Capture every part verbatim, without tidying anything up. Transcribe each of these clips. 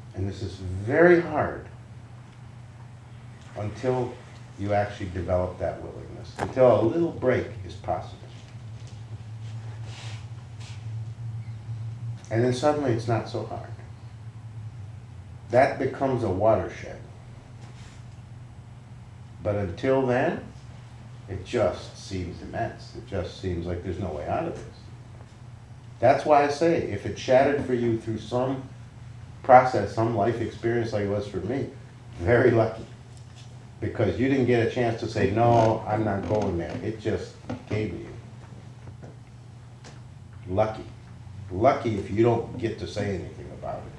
And this is very hard until you actually develop that willingness, until a little break is possible. And then suddenly it's not so hard. That becomes a watershed. But until then, it just seems immense. It just seems like there's no way out of this. That's why I say, if it shattered for you through some process, some life experience like it was for me, very lucky. Because you didn't get a chance to say, no, I'm not going there. It just came to you. Lucky. Lucky if you don't get to say anything about it.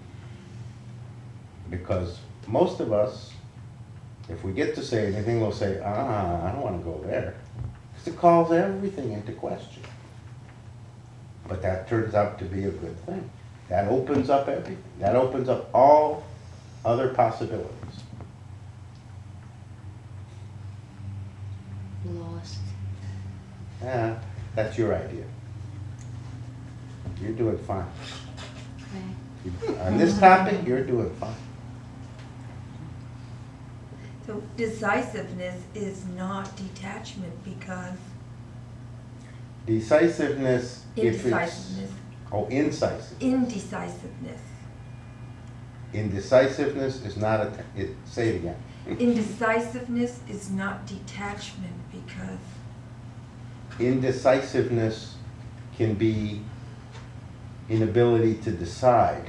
Because most of us, if we get to say anything, we'll say, ah, I don't want to go there. Because it calls everything into question. But that turns out to be a good thing. That opens up everything. That opens up all other possibilities. Lost. Yeah, that's your idea. You're doing fine. Okay. You, on this topic, you're doing fine. So decisiveness is not detachment because Decisiveness, if it's... indecisiveness, Oh, incisive. indecisiveness. Indecisiveness is not a... It, say it again. Indecisiveness is not detachment because Indecisiveness can be inability to decide.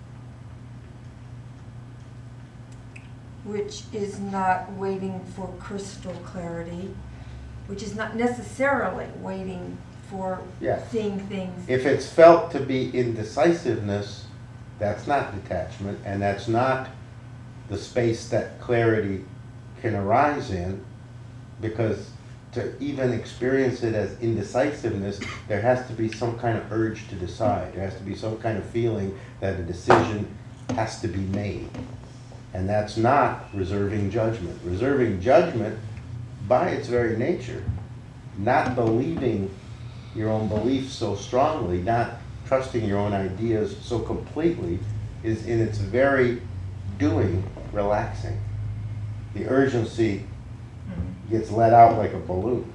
which is not waiting for crystal clarity, which is not necessarily waiting for Yeah. seeing things. If it's felt to be indecisiveness, that's not detachment, and that's not the space that clarity can arise in, because to even experience it as indecisiveness, there has to be some kind of urge to decide. There has to be some kind of feeling that a decision has to be made. And that's not reserving judgment. Reserving judgment, by its very nature, not believing your own beliefs so strongly, not trusting your own ideas so completely, is in its very doing relaxing. The urgency gets let out like a balloon.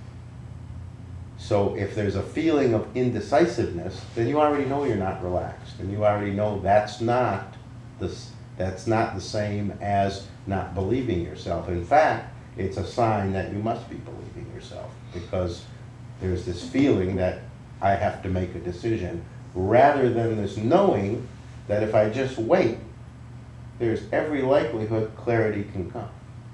So if there's a feeling of indecisiveness, then you already know you're not relaxed, and you already know that's not the that's not the same as not believing yourself. In fact, it's a sign that you must be believing yourself, because there's this feeling that I have to make a decision, rather than this knowing that if I just wait, there's every likelihood clarity can come.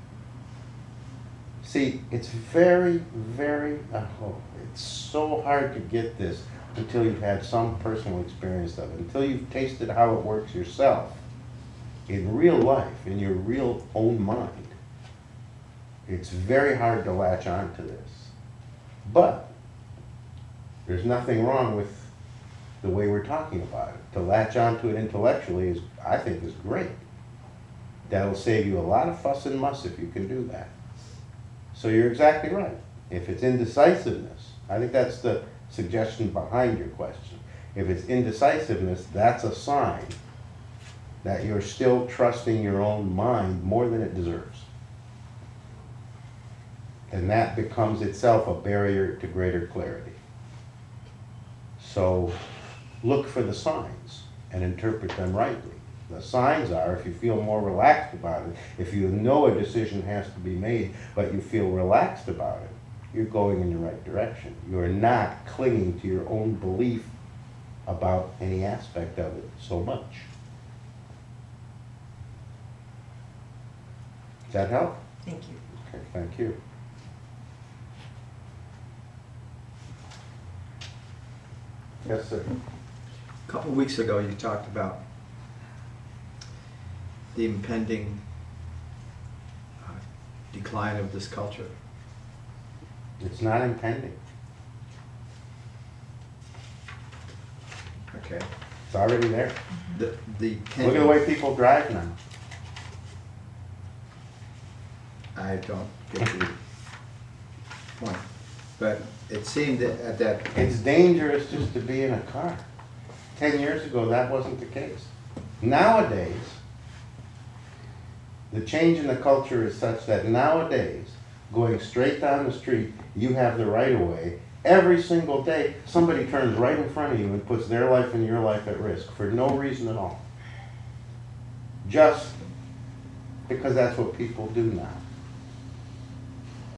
See, it's very, very, uh, oh, it's so hard to get this until you've had some personal experience of it, until you've tasted how it works yourself in real life, in your real own mind. It's very hard to latch on to this. But there's nothing wrong with the way we're talking about it. To latch onto it intellectually is, I think, is great. That'll save you a lot of fuss and muss if you can do that. So you're exactly right. If it's indecisiveness, I think that's the suggestion behind your question. If it's indecisiveness, that's a sign that you're still trusting your own mind more than it deserves. And that becomes itself a barrier to greater clarity. So look for the signs and interpret them rightly. The signs are, if you feel more relaxed about it, if you know a decision has to be made, but you feel relaxed about it, you're going in the right direction. You're not clinging to your own belief about any aspect of it so much. Does that help? Thank you. Okay, thank you. Yes, sir. A couple of weeks ago, you talked about the impending uh, decline of this culture. It's not impending. Okay. It's already there. The the Look at the way people drive now. I don't get the point, but it seemed that at that It's dangerous just to be in a car. Ten years ago, that wasn't the case. Nowadays, the change in the culture is such that nowadays, going straight down the street, you have the right of way. Every single day, somebody turns right in front of you and puts their life and your life at risk for no reason at all. Just because that's what people do now.